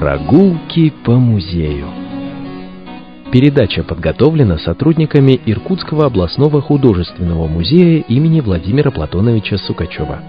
Прогулки по музею. Передача подготовлена сотрудниками Иркутского областного художественного музея имени Владимира Платоновича Сукачева.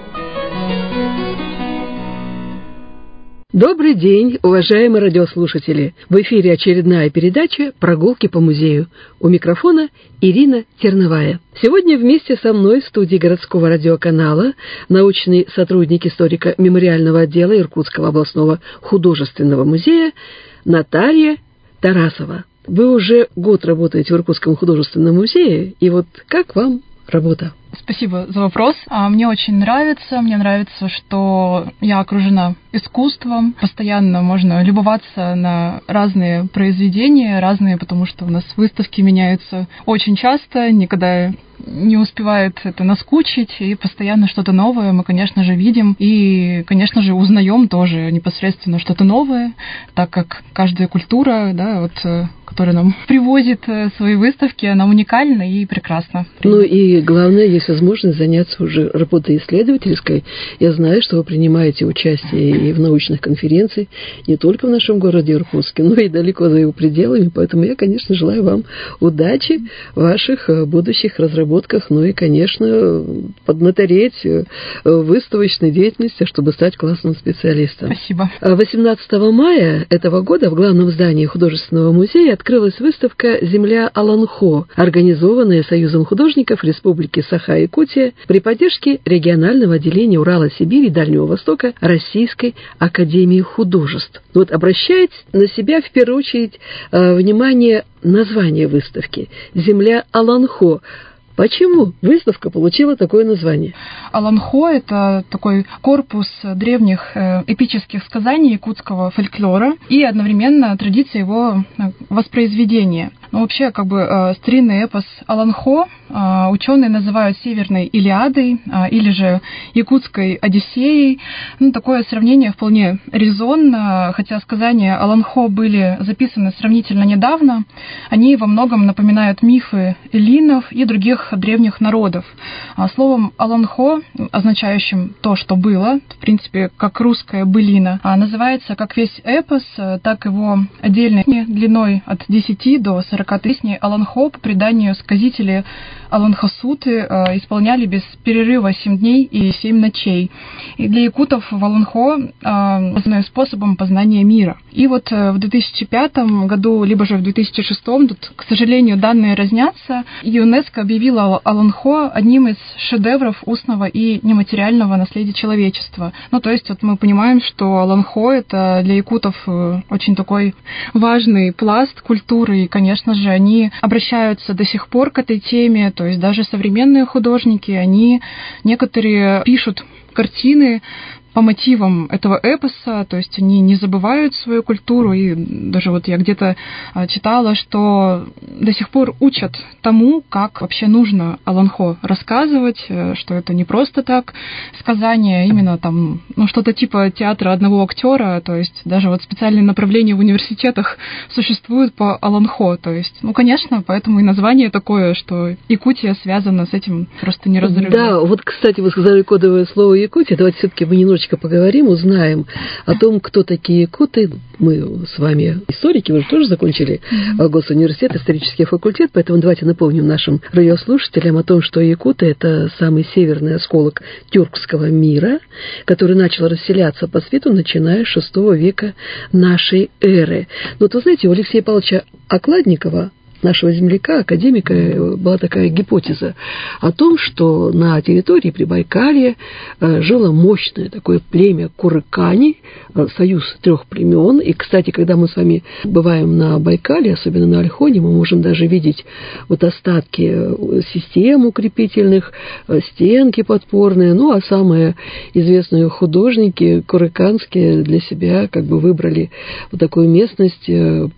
Добрый день, уважаемые радиослушатели! В эфире очередная передача «Прогулки по музею». У микрофона Ирина Терновая. Сегодня вместе со мной в студии городского радиоканала научный сотрудник историко-мемориального отдела Иркутского областного художественного музея Наталья Тарасова. Вы уже год работаете в Иркутском художественном музее, и вот как вам работа? Спасибо за вопрос. Мне очень нравится. Мне нравится, что я окружена искусством. Постоянно можно любоваться на разные произведения, потому что у нас выставки меняются очень часто, никогда не успевает это наскучить, и постоянно что-то новое мы, конечно же, видим, и, конечно же, узнаем тоже непосредственно что-то новое, так как каждая культура, которая нам привозит свои выставки, она уникальна и прекрасна. Ну и главное, есть возможность заняться уже работой исследовательской. Я знаю, что вы принимаете участие и в научных конференциях не только в нашем городе Иркутске, но и далеко за его пределами, поэтому я, конечно, желаю вам удачи в ваших будущих разработках, ну и, конечно, поднатореть выставочной деятельности, чтобы стать классным специалистом. Спасибо. 18 мая этого года в главном здании художественного музея открылась выставка «Земля Аланхо», организованная Союзом художников Республики Саха-Якутия при поддержке регионального отделения Урала-Сибири и Дальнего Востока Российской академии художеств. Вот обращает на себя в первую очередь внимание название выставки «Земля Аланхо». Почему выставка получила такое название? Аланхо – это такой корпус древних эпических сказаний якутского фольклора и одновременно традиция его воспроизведения. Но вообще, старинный эпос Аланхо ученые называют Северной Илиадой или же Якутской Одиссеей. Такое сравнение вполне резонно, хотя сказания Аланхо были записаны сравнительно недавно. Они во многом напоминают мифы эллинов и других древних народов. Словом Аланхо, означающим то, что было, в принципе, как русская былина, называется как весь эпос, так его отдельные длиной от 10 до 40 песни Аланхо, по преданию сказители Аланхосуты, исполняли без перерыва 7 дней и 7 ночей. И для якутов в Аланхо способом познания мира. И вот в 2005 году, либо же в 2006, тут, к сожалению, данные разнятся, ЮНЕСКО объявила Аланхо одним из шедевров устного и нематериального наследия человечества. То есть мы понимаем, что Аланхо — это для якутов очень такой важный пласт культуры, и, конечно же, они обращаются до сих пор к этой теме, то есть даже современные художники, они некоторые пишут картины по мотивам этого эпоса, то есть они не забывают свою культуру, и даже я где-то читала, что до сих пор учат тому, как вообще нужно Аланхо рассказывать, что это не просто так сказание, а именно что-то типа театра одного актера, то есть даже специальные направления в университетах существуют по Аланхо, то есть, конечно, поэтому и название такое, что Якутия связана с этим просто неразрывно. Да, кстати, вы сказали кодовое слово Якутия, давайте все-таки мы немножечко поговорим, узнаем о том, кто такие якуты. Мы с вами историки, вы же тоже закончили Госуниверситет, исторический факультет, поэтому давайте напомним нашим радиослушателям о том, что якуты — это самый северный осколок тюркского мира, который начал расселяться по свету, начиная с VI века нашей эры. Но вы знаете, у Алексея Павловича Окладникова, нашего земляка, академика, была такая гипотеза о том, что на территории Прибайкалья жило мощное такое племя Курыкани, союз 3 племен. И, кстати, когда мы с вами бываем на Байкале, особенно на Ольхоне, мы можем даже видеть остатки систем укрепительных, стенки подпорные. А самые известные художники курыканские для себя выбрали такую местность под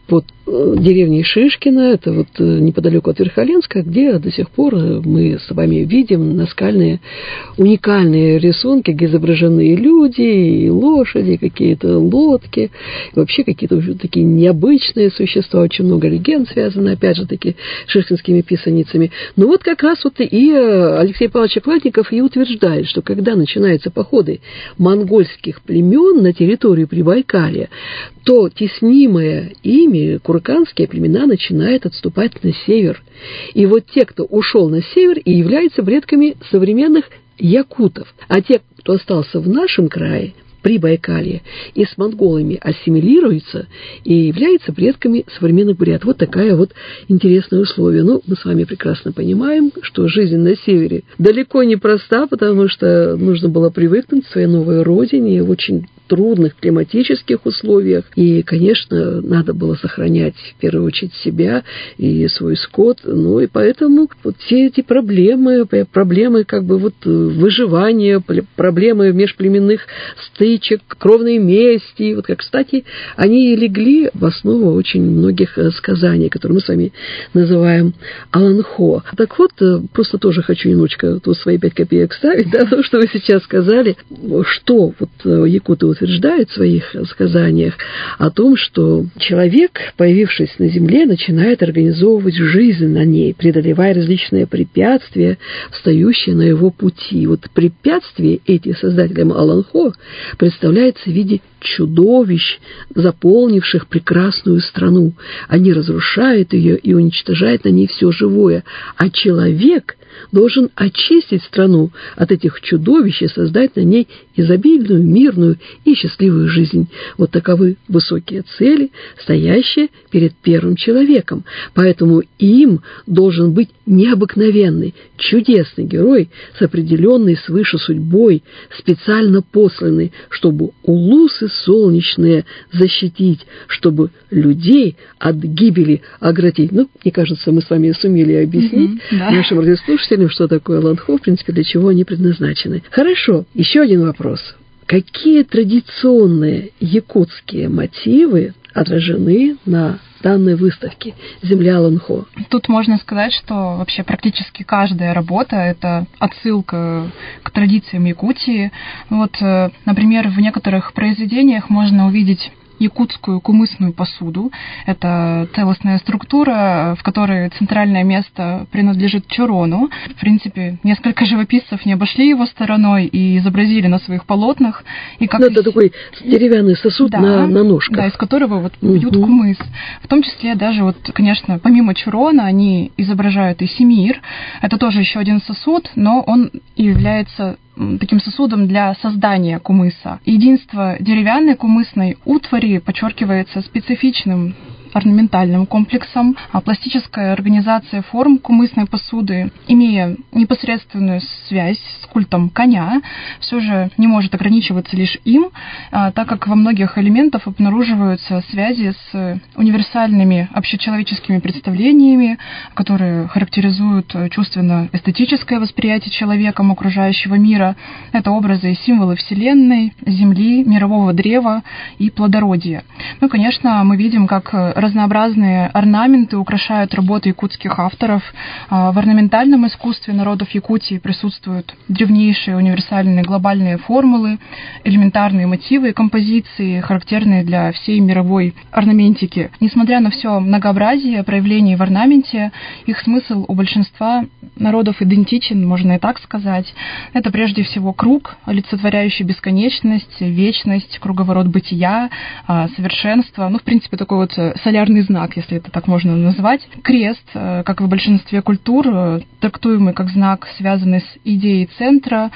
деревней Шишкино, это вот неподалеку от Верхоленска, где до сих пор мы с вами видим наскальные уникальные рисунки, где изображены и люди, и лошади, какие-то лодки, и вообще какие-то такие необычные существа, очень много легенд связано, опять же таки, с шишкинскими писаницами. Но вот как раз вот и Алексей Павлович Окладников и утверждает, что когда начинаются походы монгольских племен на территорию Прибайкалья, то теснимые ими курганские племена начинают отступать на север. И вот те, кто ушел на север, и являются предками современных якутов. А те, кто остался в нашем крае, Прибайкалье, и с монголами ассимилируется и является предками современных бурят. Вот такая вот интересное условие. Ну, мы с вами прекрасно понимаем, что жизнь на севере далеко не проста, потому что нужно было привыкнуть к своей новой родине в очень трудных климатических условиях. И, конечно, надо было сохранять в первую очередь себя и свой скот. Ну, и поэтому вот все эти проблемы как бы вот выживания, проблемы межплеменных стычек, кровной мести, вот как, кстати, они и легли в основу очень многих сказаний, которые мы с вами называем Аланхо. Так вот, просто тоже хочу немножечко тут свои 5 копеек ставить, да, то, что вы сейчас сказали, что вот якуты утверждает в своих сказаниях о том, что человек, появившись на земле, начинает организовывать жизнь на ней, преодолевая различные препятствия, встающие на его пути. Вот препятствия эти создателям Аланхо представляются в виде чудовищ, заполнивших прекрасную страну. Они разрушают ее и уничтожают на ней все живое. А человек должен очистить страну от этих чудовищ и создать на ней изобильную, мирную и счастливую жизнь. Вот таковы высокие цели, стоящие перед первым человеком. Поэтому им должен быть необыкновенный, чудесный герой с определенной свыше судьбой, специально посланный, чтобы улусы солнечные защитить, чтобы людей от гибели оградить. Ну, мне кажется, мы с вами сумели объяснить нашим радиослушателям, что такое Аланхо, в принципе, для чего они предназначены. Хорошо, еще один вопрос. Какие традиционные якутские мотивы отражены на данной выставке «Земля Аланхо»? Тут можно сказать, что вообще практически каждая работа – это отсылка к традициям Якутии. Вот, например, в некоторых произведениях можно увидеть якутскую кумысную посуду. Это целостная структура, в которой центральное место принадлежит Чорону. В принципе, несколько живописцев не обошли его стороной и изобразили на своих полотнах. И как это такой деревянный сосуд на ножках. Да, из которого вот пьют кумыс. В том числе даже вот, конечно, помимо Чорона они изображают и Семир. Это тоже еще один сосуд, но он является таким сосудом для создания кумыса. Единство деревянной кумысной утвари подчеркивается специфичным орнаментальным комплексом, а пластическая организация форм кумысной посуды, имея непосредственную связь с культом коня, все же не может ограничиваться лишь им, так как во многих элементах обнаруживаются связи с универсальными общечеловеческими представлениями, которые характеризуют чувственно-эстетическое восприятие человеком окружающего мира. Это образы и символы Вселенной, Земли, мирового древа и плодородия. Ну, конечно, мы видим, как разнообразные орнаменты украшают работы якутских авторов. В орнаментальном искусстве народов Якутии присутствуют древнейшие универсальные глобальные формулы, элементарные мотивы и композиции, характерные для всей мировой орнаментики. Несмотря на все многообразие проявлений в орнаменте, их смысл у большинства народов идентичен, можно и так сказать. Это прежде всего круг, олицетворяющий бесконечность, вечность, круговорот бытия, совершенство. Ну, в принципе, такой вот солярный знак, если это так можно назвать. Крест, как и в большинстве культур, трактуемый как знак, связанный с идеей центра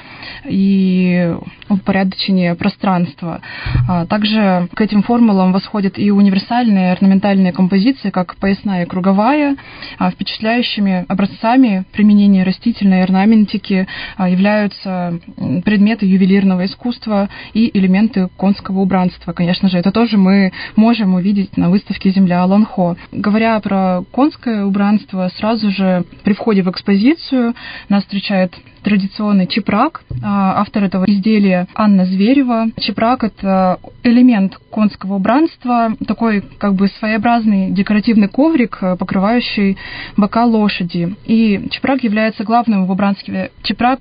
и упорядочения пространства. Также к этим формулам восходят и универсальные орнаментальные композиции, как поясная и круговая. Впечатляющими образцами применения растительной орнаментики являются предметы ювелирного искусства и элементы конского убранства. Конечно же, это тоже мы можем увидеть на выставке «Земля Аланхо». Говоря про конское убранство, сразу же при входе в экспозицию нас встречает традиционный чепрак. Автор этого изделия галерея Анна Зверева. Чепрак — это элемент конского убранства, такой как бы своеобразный декоративный коврик, покрывающий бока лошади. И чепрак является главным в убранстве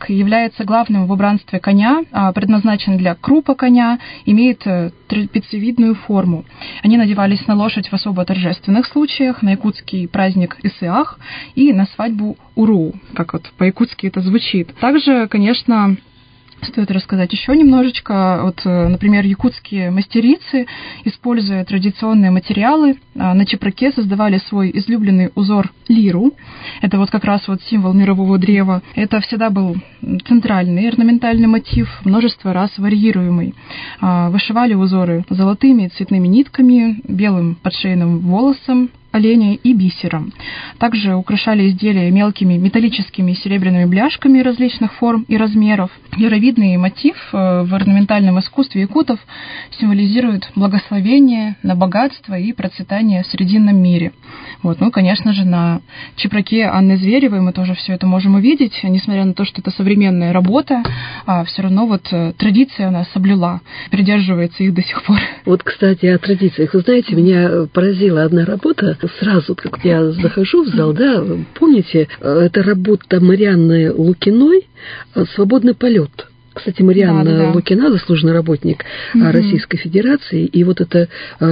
коня, предназначен для крупа коня, имеет трапециевидную форму. Они надевались на лошадь в особо торжественных случаях, на якутский праздник Исыах и на свадьбу Уру, как вот по-якутски это звучит. Также, конечно, стоит рассказать еще немножечко. Вот, например, якутские мастерицы, используя традиционные материалы, на чепраке создавали свой излюбленный узор лиру. Это вот как раз вот символ мирового древа. Это всегда был центральный орнаментальный мотив, множество раз варьируемый. Вышивали узоры золотыми и цветными нитками, белым подшейным волосом оленя и бисером. Также украшали изделия мелкими металлическими и серебряными бляшками различных форм и размеров. Лировидный мотив в орнаментальном искусстве якутов символизирует благословение на богатство и процветание в Срединном мире. Вот. Ну, конечно же, на чепраке Анны Зверевой мы тоже все это можем увидеть. Несмотря на то, что это современная работа, все равно вот традиция она соблюла, придерживается их до сих пор. Вот, кстати, о традициях. Вы знаете, меня поразила одна работа. Сразу, как я захожу в зал, да, помните, это работа Марианны Лукиной «Свободный полет». Кстати, Марианна Лукина, заслуженный работник Российской Федерации, и вот эта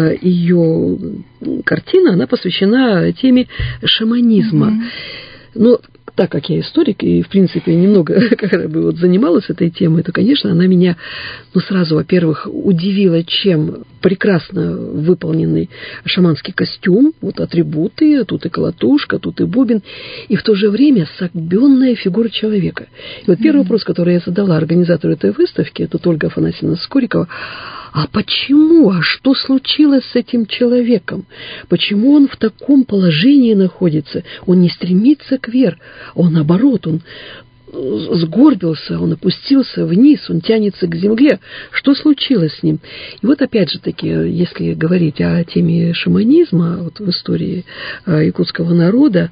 ее картина, она посвящена теме шаманизма. Но так как я историк и, в принципе, немного как бы вот занималась этой темой, то, конечно, она меня, сразу, во-первых, удивила, чем прекрасно выполненный шаманский костюм, вот атрибуты, тут и колотушка, тут и бубен, и в то же время согбенная фигура человека. И вот первый вопрос, который я задала организатору этой выставки, это Ольга Афанасьевна Скорикова: а почему? А что случилось с этим человеком? Почему он в таком положении находится? Он не стремится кверх, он наоборот, он сгорбился, он опустился вниз, он тянется к земле. Что случилось с ним? И вот опять же таки, если говорить о теме шаманизма вот в истории якутского народа,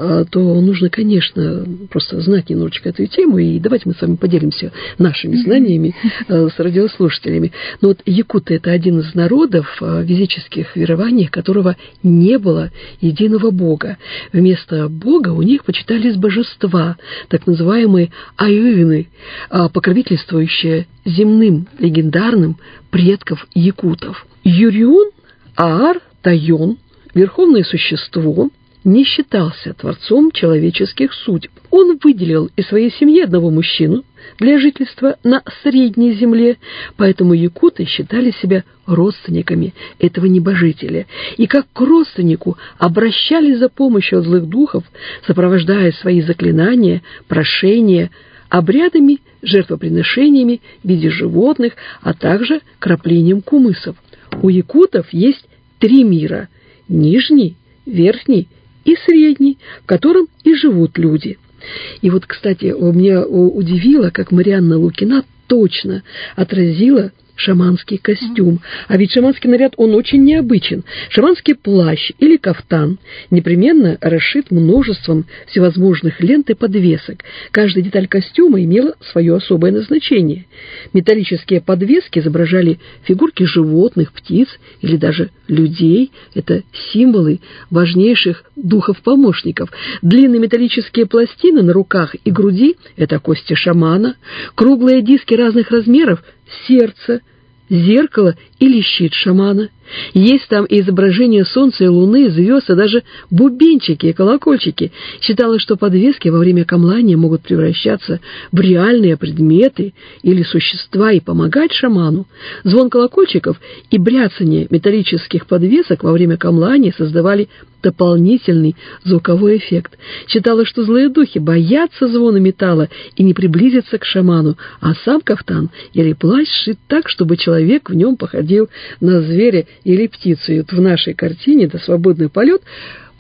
то нужно, конечно, просто знать немножечко эту тему, и давайте мы с вами поделимся нашими знаниями с радиослушателями. Но вот якуты — это один из народов в языческих верованиях, которого не было единого бога. Вместо бога у них почитались божества, так называемые аюины, покровительствующие земным легендарным предков якутов. Юрьон, Аар, Тайон, верховное существо, не считался творцом человеческих судеб. Он выделил из своей семьи одного мужчину для жительства на Средней Земле, поэтому якуты считали себя родственниками этого небожителя, и как к родственнику обращались за помощью от злых духов, сопровождая свои заклинания, прошения обрядами, жертвоприношениями в виде животных, а также краплением кумысов. У якутов есть 3 мира – нижний, верхний и средний, в котором и живут люди. И вот, кстати, меня удивило, как Марианна Лукина точно отразила шаманский костюм. А ведь шаманский наряд, он очень необычен. Шаманский плащ или кафтан непременно расшит множеством всевозможных лент и подвесок. Каждая деталь костюма имела свое особое назначение. Металлические подвески изображали фигурки животных, птиц или даже людей. Это символы важнейших духов-помощников. Длинные металлические пластины на руках и груди – это кости шамана. Круглые диски разных размеров – сердце, зеркало или щит шамана. Есть там и изображения солнца и луны, звезд, и даже бубенчики и колокольчики. Считалось, что подвески во время камлания могут превращаться в реальные предметы или существа и помогать шаману. Звон колокольчиков и бряцание металлических подвесок во время камлания создавали дополнительный звуковой эффект. Считалось, что злые духи боятся звона металла и не приблизятся к шаману, а сам кафтан или плащ сшит так, чтобы человек в нем походил на зверя или птицу. И вот в нашей картине «Это свободный полет»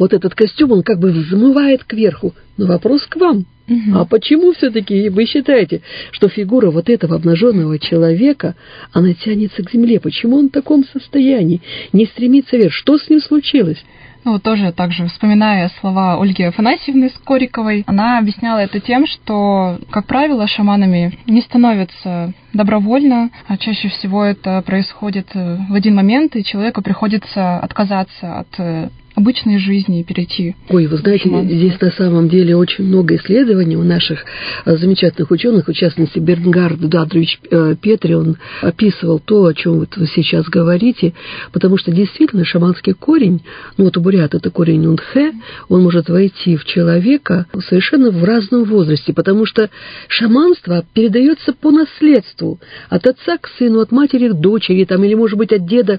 вот этот костюм, он как бы взмывает кверху. Но вопрос к вам. А почему все-таки вы считаете, что фигура вот этого обнаженного человека, она тянется к земле? Почему он в таком состоянии? Не стремится вверх? Что с ним случилось? Ну, тоже также вспоминая слова Ольги Афанасьевны Скориковой, она объясняла это тем, что, как правило, шаманами не становятся добровольно, а чаще всего это происходит в один момент, и человеку приходится отказаться от обычной жизни и перейти. Ой, вы знаете, здесь на самом деле очень много исследований у наших замечательных ученых, в частности, Бернгард Дадрович Петри, он описывал то, о чем вы сейчас говорите, потому что действительно шаманский корень, ну вот у бурят это корень Унхэ, он может войти в человека совершенно в разном возрасте, потому что шаманство передается по наследству от отца к сыну, от матери к дочери, там, или, может быть, от деда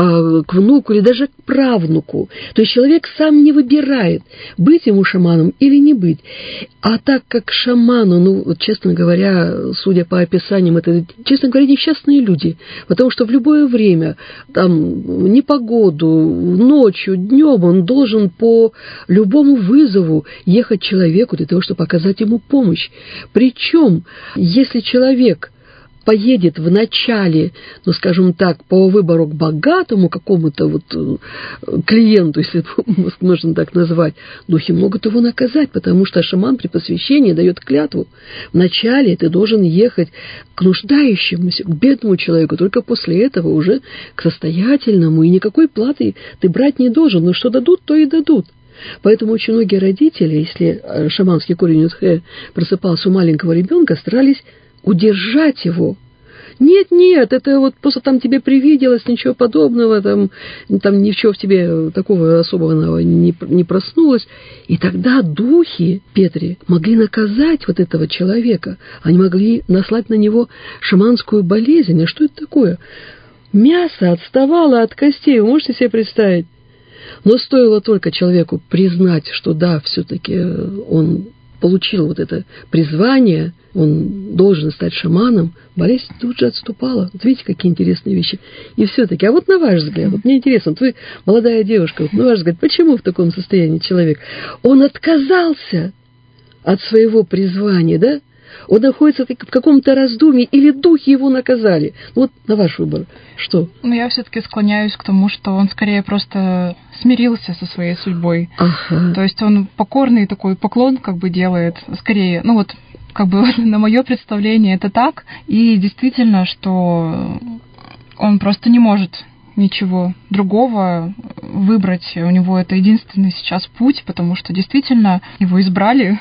к внуку, или даже к правнуку. То есть человек сам не выбирает, быть ему шаманом или не быть. А так как шаману, ну, вот, честно говоря, судя по описаниям, это, честно говоря, несчастные люди. Потому что в любое время, там, непогоду, ночью, днем он должен по любому вызову ехать человеку для того, чтобы оказать ему помощь. Причем, если человек поедет в начале, ну, скажем так, по выбору к богатому какому-то вот клиенту, если можно так назвать, духи могут его наказать, потому что шаман при посвящении дает клятву. Вначале ты должен ехать к нуждающемуся, к бедному человеку, только после этого уже к состоятельному, и никакой платы ты брать не должен, но что дадут, то и дадут. Поэтому очень многие родители, если шаманский корень Унхэ просыпался у маленького ребенка, старались удержать его. Нет, это вот просто там тебе привиделось, ничего подобного, там ничего в тебе такого особенного не проснулось. И тогда духи, Петри, могли наказать вот этого человека. Они могли наслать на него шаманскую болезнь. А что это такое? Мясо отставало от костей, вы можете себе представить? Но стоило только человеку признать, что да, все-таки он получил вот это призвание, он должен стать шаманом, болезнь тут же отступала. Вот видите, какие интересные вещи. И все-таки, а вот на ваш взгляд, вот мне интересно, вот вы молодая девушка, вот на ваш взгляд, почему в таком состоянии человек? Он отказался от своего призвания, да? Он находится в каком-то раздумье, или духи его наказали? Вот на ваш выбор. Что? Ну, я все-таки склоняюсь к тому, что он скорее просто смирился со своей судьбой. Ага. То есть он покорный такой поклон как бы делает, скорее, ну вот, как бы на мое представление это так. И действительно, что он просто не может ничего другого выбрать. У него это единственный сейчас путь, потому что действительно его избрали,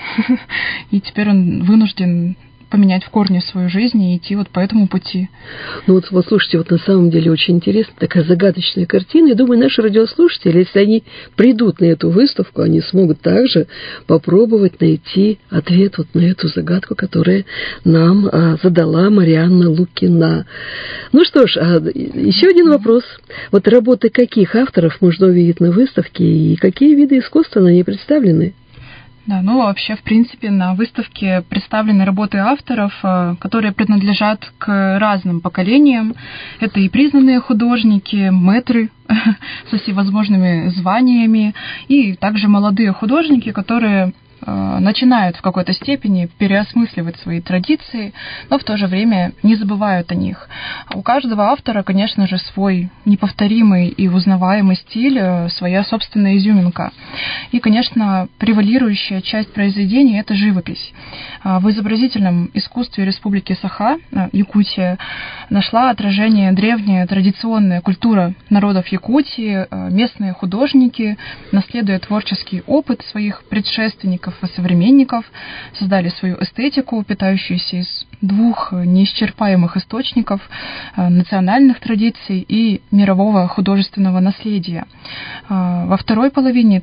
и теперь он вынужден поменять в корне свою жизнь и идти вот по этому пути. Ну вот слушайте, вот на самом деле очень интересная такая загадочная картина. Я думаю, наши радиослушатели, если они придут на эту выставку, они смогут также попробовать найти ответ вот на эту загадку, которую нам задала Марианна Лукина. Ну что ж, еще один вопрос. Вот работы каких авторов можно увидеть на выставке и какие виды искусства на ней представлены? Да, ну вообще, в принципе, на выставке представлены работы авторов, которые принадлежат к разным поколениям. Это и признанные художники, мэтры со всевозможными званиями, и также молодые художники, которые начинают в какой-то степени переосмысливать свои традиции, но в то же время не забывают о них. У каждого автора, конечно же, свой неповторимый и узнаваемый стиль, своя собственная изюминка. И, конечно, превалирующая часть произведений – это живопись. В изобразительном искусстве Республики Саха, Якутия, нашла отражение древняя традиционная культура народов Якутии, местные художники, наследуя творческий опыт своих предшественников и современников, создали свою эстетику, питающуюся из двух неисчерпаемых источников национальных традиций и мирового художественного наследия. Во второй половине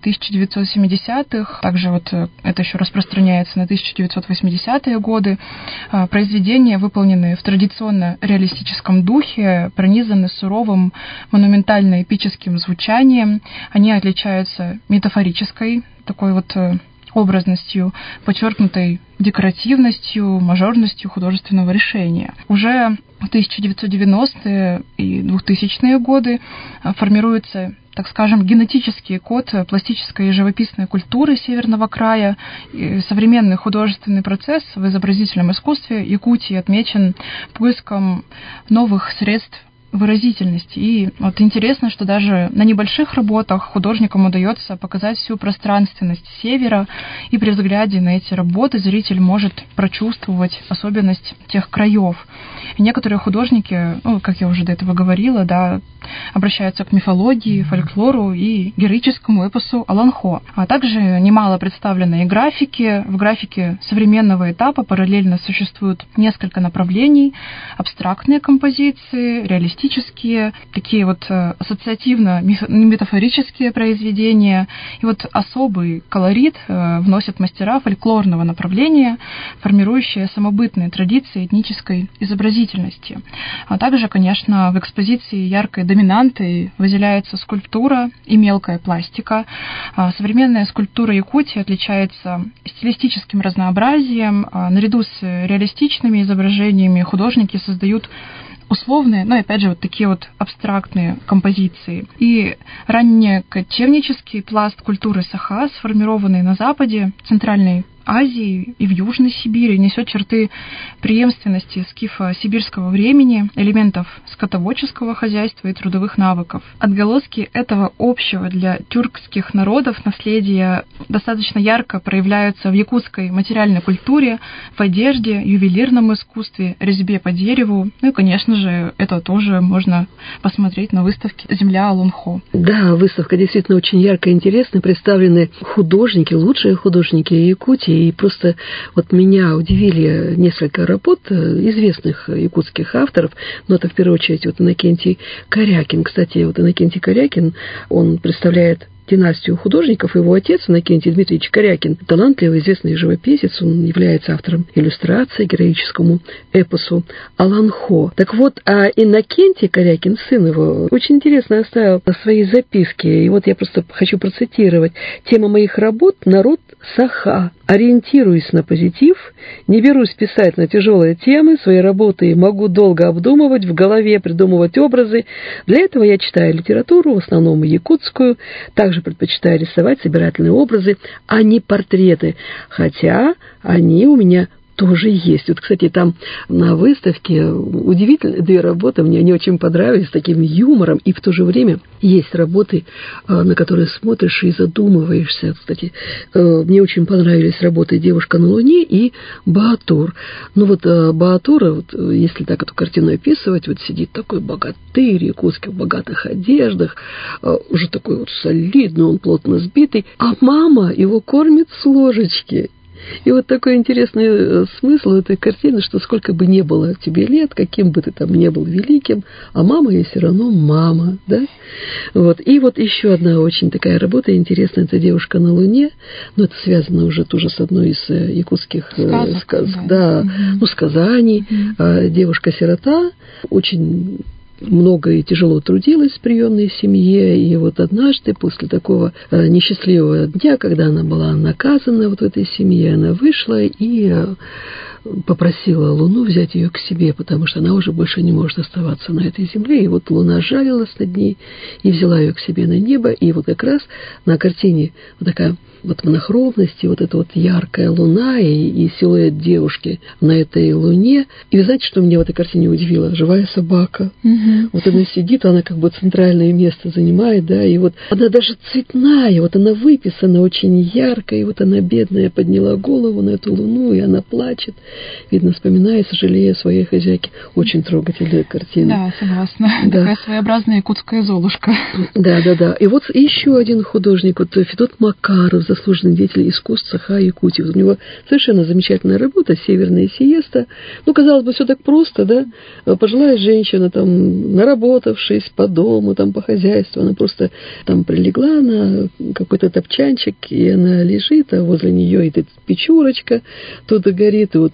1970-х, также вот это еще распространяется на 1980-е годы, произведения, выполненные в традиционно-реалистическом духе, пронизаны суровым монументально-эпическим звучанием. Они отличаются метафорической, такой вот образностью, подчеркнутой декоративностью, мажорностью художественного решения. Уже в 1990-е и 2000-е годы формируется, так скажем, генетический код пластической и живописной культуры Северного края. И современный художественный процесс в изобразительном искусстве Якутии отмечен поиском новых средств выразительности. И вот интересно, что даже на небольших работах художникам удается показать всю пространственность севера, и при взгляде на эти работы зритель может прочувствовать особенность тех краев. И некоторые художники, как я уже до этого говорила, обращаются к мифологии, фольклору и героическому эпосу Аланхо. А также немало представлено и графики. В графике современного этапа параллельно существуют несколько направлений: абстрактные композиции, реалистические, такие вот ассоциативно-метафорические произведения. И вот особый колорит вносят мастера фольклорного направления, формирующие самобытные традиции этнической изобразительности. А также, конечно, в экспозиции яркой доминантой выделяется скульптура и мелкая пластика. Современная скульптура Якутии отличается стилистическим разнообразием. Наряду с реалистичными изображениями художники создают условные, но опять же вот такие вот абстрактные композиции. И раннекочевнический пласт культуры Саха, сформированный на Западе, Центральной Азии и в Южной Сибири, несет черты преемственности скифо-сибирского времени, элементов скотоводческого хозяйства и трудовых навыков. Отголоски этого общего для тюркских народов наследия достаточно ярко проявляются в якутской материальной культуре, в одежде, ювелирном искусстве, резьбе по дереву. Ну и, конечно же, это тоже можно посмотреть на выставке «Земля Аланхо». Да, выставка действительно очень яркая и интересная. Представлены художники, лучшие художники Якутии. И просто вот меня удивили несколько работ известных якутских авторов, но это в первую очередь вот Иннокентий Корякин. Кстати, вот Иннокентий Корякин, он представляет династию художников. Его отец, Иннокентий Дмитриевич Корякин, талантливый, известный живописец, он является автором иллюстрации героическому эпосу Аланхо. Так вот, а Иннокентий Корякин, сын его, очень интересно оставил свои записки. И вот я просто хочу процитировать. «Тема моих работ – народ Саха. Ориентируюсь на позитив, не берусь писать на тяжелые темы, свои работы могу долго обдумывать, в голове придумывать образы. Для этого я читаю литературу, в основном якутскую, также предпочитаю рисовать собирательные образы, а не портреты, хотя они у меня тоже есть». Вот, кстати, там на выставке удивительные две работы, мне они очень понравились, с таким юмором, и в то же время есть работы, на которые смотришь и задумываешься. Кстати, мне очень понравились работы «Девушка на Луне» и «Баатур». Ну вот Баатура, вот, если так эту картину описывать, вот сидит такой богатырь якутский в богатых одеждах, уже такой вот солидный, он плотно сбитый, а мама его кормит с ложечки. И вот такой интересный смысл этой картины, что сколько бы ни было тебе лет, каким бы ты там ни был великим, а мама и все равно мама, да? Вот. И вот еще одна очень такая работа интересная, это «Девушка на Луне», но это связано уже тоже с одной из якутских сказаний. Девушка-сирота очень много и тяжело трудилась в приемной семье, и вот однажды, после такого несчастливого дня, когда она была наказана вот в этой семье, она вышла и попросила Луну взять ее к себе, потому что она уже больше не может оставаться на этой земле. И вот Луна жалилась над ней и взяла ее к себе на небо. И вот как раз на картине вот такая вот монохромность, и вот эта вот яркая луна и силуэт девушки на этой луне. И вы знаете, что меня в этой картине удивило? Живая собака. Угу. Вот она сидит, она как бы центральное место занимает, да, и вот она даже цветная, вот она выписана очень ярко, и вот она, бедная, подняла голову на эту луну, и она плачет. Видно, вспоминая, сожалея о своей хозяйке. Очень трогательная картина. Да, согласна. Да. Такая своеобразная якутская Золушка. Да. И вот еще один художник, вот Федот Макаров, заслуженный деятель искусств Саха Якутии. Вот у него совершенно замечательная работа «Северная сиеста». Ну, казалось бы, все так просто, да? Пожилая женщина, там, наработавшись по дому, там, по хозяйству, она просто там прилегла на какой-то топчанчик, и она лежит, а возле нее и печурочка тут горит, и вот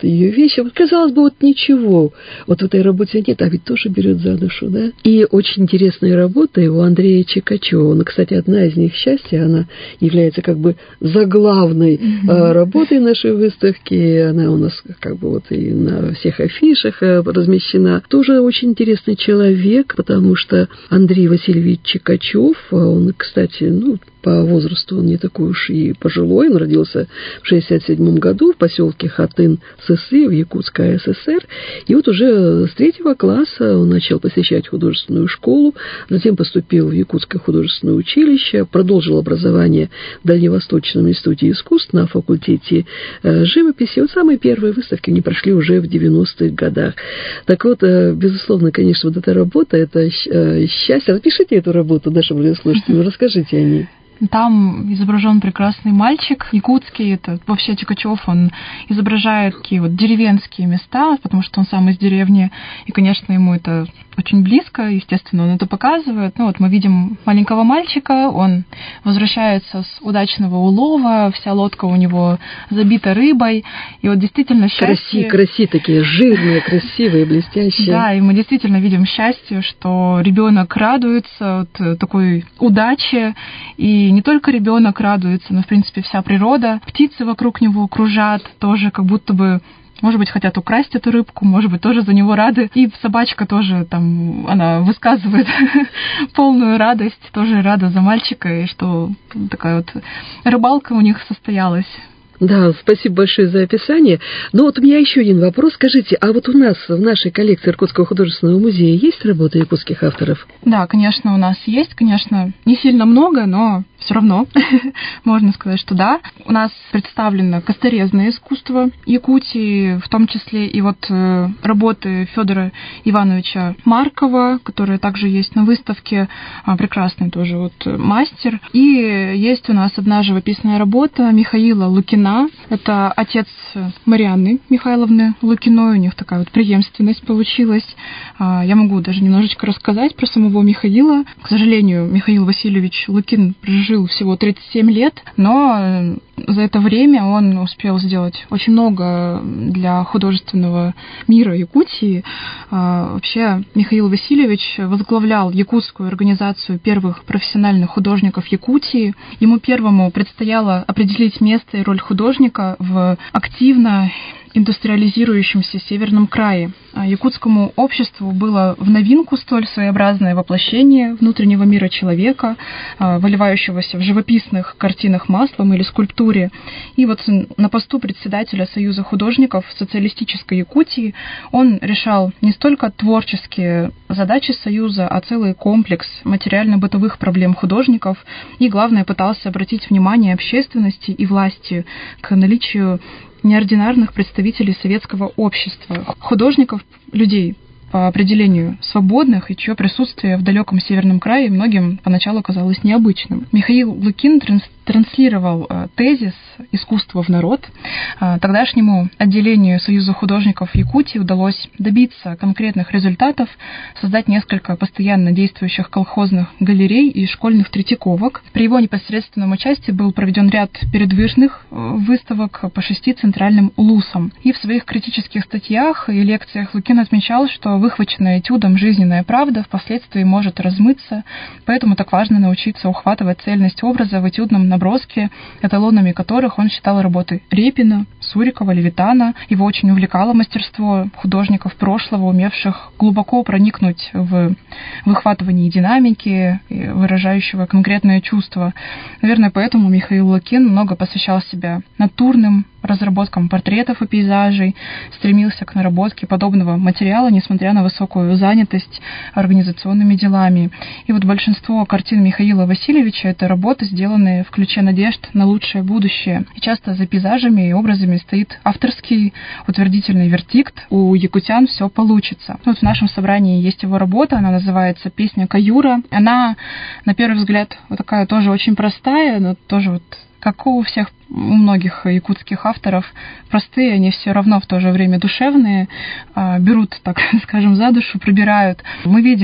ее вещи. Вот, казалось бы, вот ничего. Вот в этой работе нет, а ведь тоже берет за душу, да? И очень интересная работа у Андрея Чикачева. Ну, кстати, одна из них «Счастье», она является как бы заглавной работой нашей выставки. Она у нас как бы вот и на всех афишах размещена. Тоже очень интересный человек, потому что Андрей Васильевич Чикачев, он, кстати, по возрасту он не такой уж и пожилой, он родился в 1967 году в поселке Хатын-Сысы в Якутской АССР, и вот уже с 3 класса он начал посещать художественную школу, затем поступил в Якутское художественное училище, продолжил образование в Дальневосточном институте искусств на факультете живописи. Вот самые первые выставки не прошли уже в 90-х годах. Так вот, безусловно, конечно, вот эта работа, это «Счастье». Напишите эту работу нашим радиослушателям, расскажите о ней. Там изображен прекрасный мальчик якутский. Это вообще Чикачев, он изображает такие вот деревенские места, потому что он сам из деревни, и, конечно, ему это очень близко, естественно, он это показывает. Ну вот мы видим маленького мальчика, он возвращается с удачного улова, вся лодка у него забита рыбой, и вот действительно счастье... Краси такие жирные, красивые, блестящие. Да, и мы действительно видим счастье, что ребенок радуется от такой удачи, и не только ребенок радуется, но, в принципе, вся природа, птицы вокруг него кружат, тоже как будто бы, может быть, хотят украсть эту рыбку, может быть, тоже за него рады. И собачка тоже там, она высказывает полную радость, тоже рада за мальчика, и что такая вот рыбалка у них состоялась. Да, спасибо большое за описание. Но вот у меня еще один вопрос. Скажите, а вот у нас в нашей коллекции Иркутского художественного музея есть работы якутских авторов? Да, конечно, у нас есть. Конечно, не сильно много, но все равно можно сказать, что да. У нас представлено косторезное искусство Якутии, в том числе и вот работы Федора Ивановича Маркова, которые также есть на выставке. Прекрасный тоже вот мастер. И есть у нас одна живописная работа Михаила Лукина. Это отец Марианны Михайловны Лукиной. У них такая вот преемственность получилась. Я могу даже немножечко рассказать про самого Михаила. К сожалению, Михаил Васильевич Лукин прожил всего 37 лет, но за это время он успел сделать очень много для художественного мира Якутии. Вообще, Михаил Васильевич возглавлял якутскую организацию первых профессиональных художников Якутии. Ему первому предстояло определить место и роль художника в активно индустриализирующемся Северном крае. Якутскому обществу было в новинку столь своеобразное воплощение внутреннего мира человека, выливающегося в живописных картинах маслом или скульптуре. И вот на посту председателя Союза художников социалистической Якутии он решал не столько творческие задачи Союза, а целый комплекс материально-бытовых проблем художников. И, главное, пытался обратить внимание общественности и власти к наличию неординарных представителей советского общества, художников, людей по определению свободных, и чье присутствие в далеком Северном крае многим поначалу казалось необычным. Михаил Лукин транслировал тезис «Искусство в народ». Тогдашнему отделению Союза художников Якутии удалось добиться конкретных результатов, создать несколько постоянно действующих колхозных галерей и школьных третьяковок. При его непосредственном участии был проведен ряд передвижных выставок по 6 центральным улусам. И в своих критических статьях и лекциях Лукин отмечал, что выхваченная этюдом жизненная правда впоследствии может размыться, поэтому так важно научиться ухватывать цельность образа в этюдном наброске, эталонами которых он считал работы Репина, Сурикова, Левитана. Его очень увлекало мастерство художников прошлого, умевших глубоко проникнуть в выхватывание динамики, выражающего конкретное чувство. Наверное, поэтому Михаил Лукин много посвящал себя натурным разработкам портретов и пейзажей, стремился к наработке подобного материала, несмотря на высокую занятость организационными делами. И вот большинство картин Михаила Васильевича — это работы, сделанные в ключе надежд на лучшее будущее. И часто за пейзажами и образами стоит авторский утвердительный вердикт: у якутян все получится. Вот в нашем собрании есть его работа, она называется «Песня Каюра». Она, на первый взгляд, вот такая тоже очень простая, но тоже вот как у многих якутских авторов, простые, они все равно в то же время душевные, берут, так скажем, за душу, пробирают. Мы видим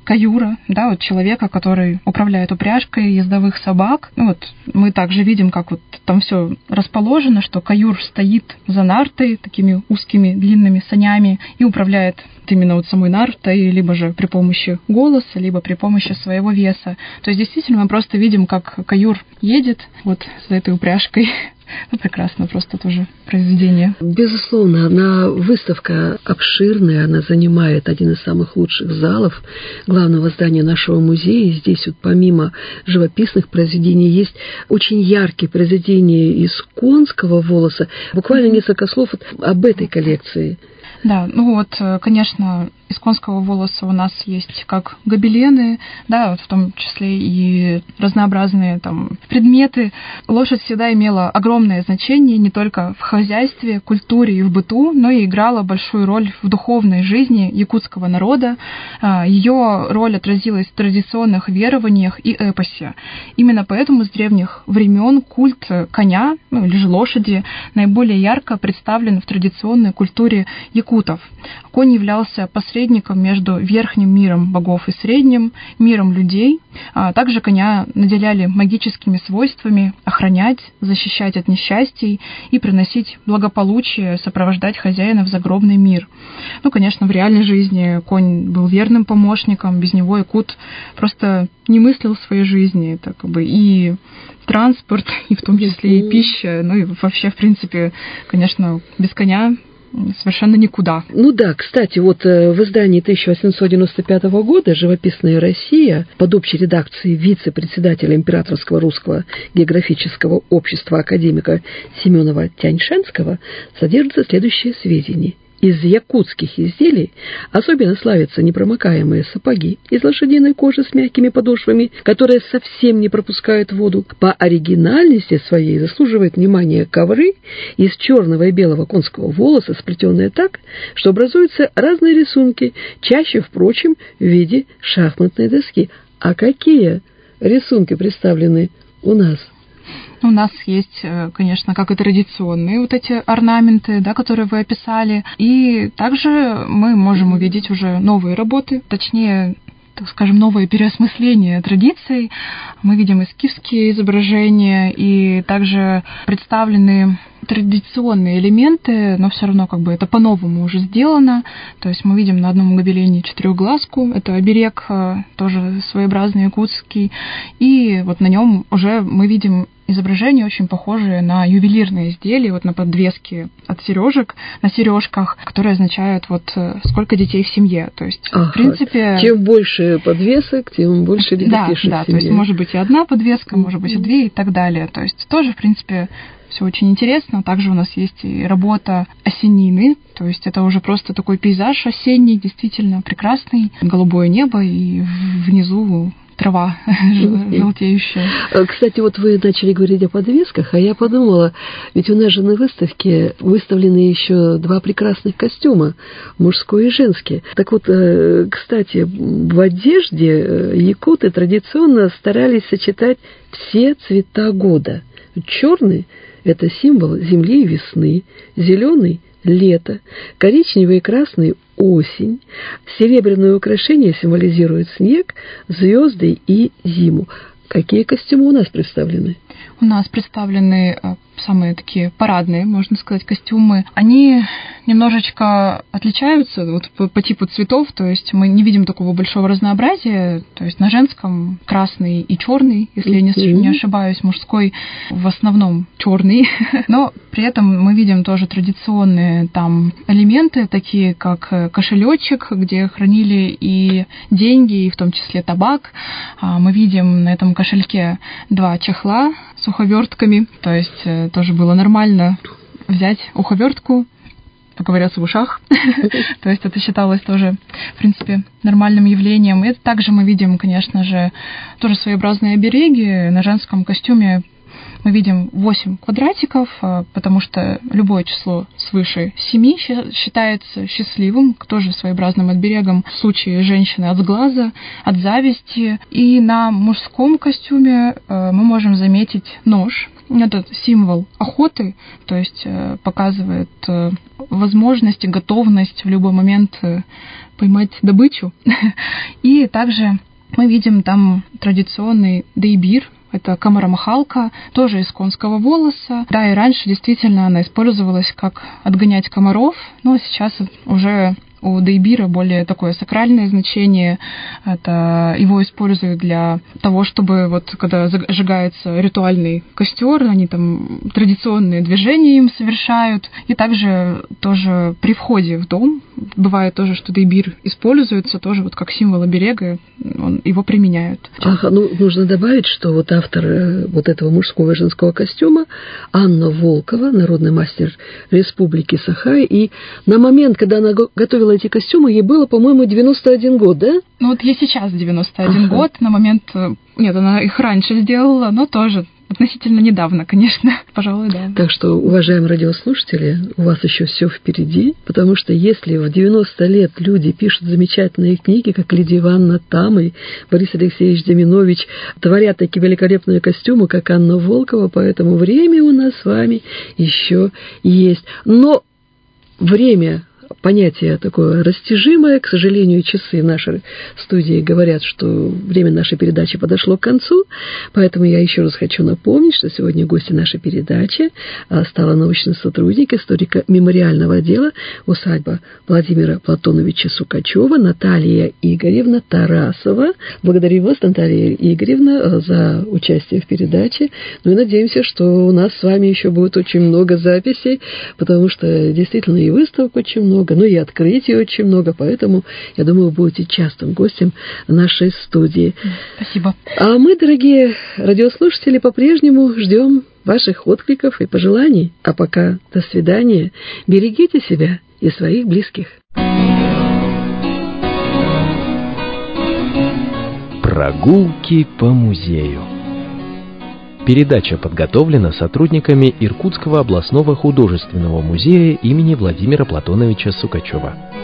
каюра, да, вот человека, который управляет упряжкой ездовых собак. Ну, вот мы также видим, как вот там все расположено, что каюр стоит за нартой, такими узкими длинными санями, и управляет именно вот самой нартой, либо же при помощи голоса, либо при помощи своего веса. То есть действительно мы просто видим, как каюр едет вот за этой упряжкой. Ну, прекрасно, просто тоже произведение. Безусловно, выставка обширная, она занимает один из самых лучших залов главного здания нашего музея. И здесь вот помимо живописных произведений есть очень яркие произведения из конского волоса. Буквально несколько слов об этой коллекции. Да, ну вот, конечно, из конского волоса у нас есть как гобелены, да, вот в том числе и разнообразные там предметы. Лошадь всегда имела огромное значение не только в хозяйстве, культуре и в быту, но и играла большую роль в духовной жизни якутского народа. Ее роль отразилась в традиционных верованиях и эпосе. Именно поэтому с древних времен культ коня, ну или же лошади, наиболее ярко представлен в традиционной культуре якутов. Конь являлся посредником между верхним миром богов и средним миром людей. Также коня наделяли магическими свойствами охранять, защищать от несчастий и приносить благополучие, сопровождать хозяина в загробный мир. Ну, конечно, в реальной жизни конь был верным помощником, без него якут просто не мыслил своей жизни. Это как бы и транспорт, и в том числе и пища, ну и вообще, в принципе, конечно, без коня совершенно никуда. Ну да, кстати, вот в издании 1895 года «Живописная Россия» под общей редакцией вице-председателя Императорского русского географического общества академика Семенова Тяньшанского содержатся следующие сведения. Из якутских изделий особенно славятся непромокаемые сапоги из лошадиной кожи с мягкими подошвами, которые совсем не пропускают воду. По оригинальности своей заслуживают внимания ковры из черного и белого конского волоса, сплетенные так, что образуются разные рисунки, чаще, впрочем, в виде шахматной доски. А какие рисунки представлены у нас? У нас есть, конечно, как и традиционные вот эти орнаменты, да, которые вы описали. И также мы можем увидеть уже новые работы, точнее, так скажем, новое переосмысление традиций. Мы видим эскизские изображения и также представлены традиционные элементы, но все равно как бы это по-новому уже сделано. То есть мы видим на одном гобелене четырехглазку, это оберег, тоже своеобразный якутский, и вот на нем уже мы видим изображения, очень похожие на ювелирные изделия, вот на подвески от сережек, на сережках, которые означают вот сколько детей в семье. То есть, в принципе... Чем больше подвесок, тем больше ребятишек в семье. Да, то есть может быть и одна подвеска, может быть и две и так далее. То есть тоже, в принципе, все очень интересно. Также у нас есть и работа осеннины, то есть это уже просто такой пейзаж осенний, действительно прекрасный, голубое небо и внизу трава желтеющая. Кстати, вот вы начали говорить о подвесках, а я подумала, ведь у нас же на выставке выставлены еще два прекрасных костюма, мужской и женский. Так вот, кстати, в одежде якуты традиционно старались сочетать все цвета года. Черный – это символ земли и весны, зеленый – лето, коричневый и красный – осень, серебряные украшения символизируют снег, звезды и зиму. Какие костюмы у нас представлены? У нас представлены самые такие парадные, можно сказать, костюмы. Они немножечко отличаются вот по типу цветов, то есть мы не видим такого большого разнообразия. То есть на женском красный и черный, если я не ошибаюсь, мужской в основном черный. Но при этом мы видим тоже традиционные там элементы, такие как кошелечек, где хранили и деньги, и в том числе табак. Мы видим на этом кошельке два чехла с уховертками, то есть тоже было нормально взять уховертку, поковыряться в ушах. То есть это считалось тоже, в принципе, нормальным явлением. И также мы видим, конечно же, тоже своеобразные обереги. На женском костюме мы видим 8 квадратиков, потому что любое число свыше 7 считается счастливым, тоже своеобразным оберегом в случае женщины от сглаза, от зависти. И на мужском костюме мы можем заметить нож, Это символ охоты, то есть показывает возможность и готовность в любой момент поймать добычу. И также мы видим там традиционный дейбир, это комаромахалка, тоже из конского волоса. Да, и раньше действительно она использовалась как отгонять комаров, но сейчас уже у дейбира более такое сакральное значение. Это его используют для того, чтобы вот когда зажигается ритуальный костер, они там традиционные движения им совершают. И также тоже при входе в дом бывает тоже, что дейбир используется тоже вот как символ оберега, его применяют. Ага, нужно добавить, что вот автор вот этого мужского и женского костюма Анна Волкова, народный мастер Республики Саха, и на момент, когда она готовила эти костюмы, ей было, по-моему, 91 год, да? Ну вот ей сейчас 91 год, на момент... Нет, она их раньше сделала, но тоже относительно недавно, конечно, пожалуй, да. Так что, уважаемые радиослушатели, у вас еще все впереди, потому что если в 90 лет люди пишут замечательные книги, как Лидия Ивановна Там и Борис Алексеевич Деминович, творят такие великолепные костюмы, как Анна Волкова, поэтому время у нас с вами еще есть. Но время... Понятие такое растяжимое. К сожалению, часы в нашей студии говорят, что время нашей передачи подошло к концу. Поэтому я еще раз хочу напомнить, что сегодня гостья нашей передачи стала научный сотрудник историко-мемориального отдела усадьба Владимира Платоновича Сукачева Наталья Игоревна Тарасова. Благодарю вас, Наталья Игоревна, за участие в передаче. Ну и надеемся, что у нас с вами еще будет очень много записей, потому что действительно и выставок очень много, но и открытий очень много, поэтому, я думаю, вы будете частым гостем нашей студии. Спасибо. А мы, дорогие радиослушатели, по-прежнему ждем ваших откликов и пожеланий. А пока до свидания. Берегите себя и своих близких. Прогулки по музею. Передача подготовлена сотрудниками Иркутского областного художественного музея имени Владимира Платоновича Сукачева.